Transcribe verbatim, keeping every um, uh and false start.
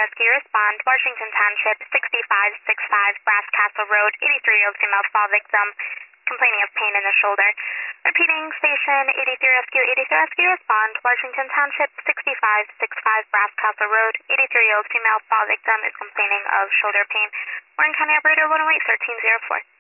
Rescue respond, Washington Township, sixty-five sixty-five Brass Castle Road, eighty-three-year-old female fall victim, complaining of pain in the shoulder. Repeating, station eighty-three Rescue, eighty-three Rescue respond, Washington Township, sixty-five sixty-five Brass Castle Road, eighty-three-year-old female fall victim is complaining of shoulder pain. Warren County Operator one oh eight, thirteen oh four.